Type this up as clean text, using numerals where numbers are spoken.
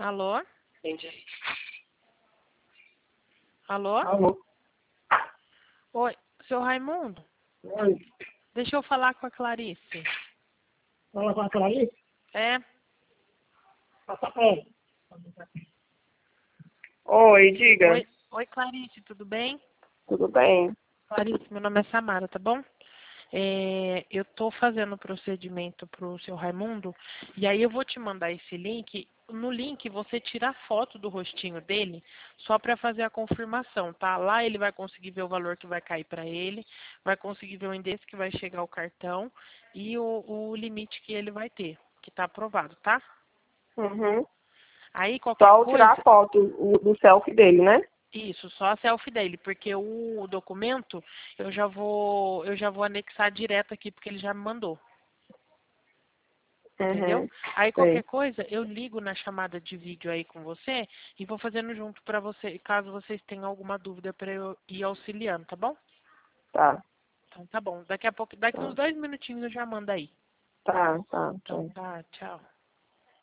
Alô? Entendi. Alô? Alô? Oi, seu Raimundo? Oi. Deixa eu falar com a Clarice. Fala com a Clarice? É? Passa pra ela. Oi, diga. Oi, Clarice, tudo bem? Tudo bem? Clarice, meu nome é Samara, tá bom? Eu tô fazendo o procedimento pro seu Raimundo e aí eu vou te mandar esse link. No link você tira a foto do rostinho dele só para fazer a confirmação, tá? Lá ele vai conseguir ver o valor que vai cair para ele, vai conseguir ver o endereço que vai chegar o cartão e o limite que ele vai ter, que tá aprovado, tá? Uhum. Aí qualquer Só tirar coisa, a foto do selfie dele, né? isso, só a selfie dele, porque o documento eu já vou anexar direto aqui porque ele já me mandou. Entendeu? Uhum. Aí qualquer Sei. coisa, eu ligo na chamada de vídeo aí com você e vou fazendo junto pra você, caso vocês tenham alguma dúvida pra eu ir auxiliando, tá bom? Tá. Então tá bom. Daqui a pouco, daqui uns Tá. 2 minutinhos eu já mando aí. Tá. Então tá, tchau.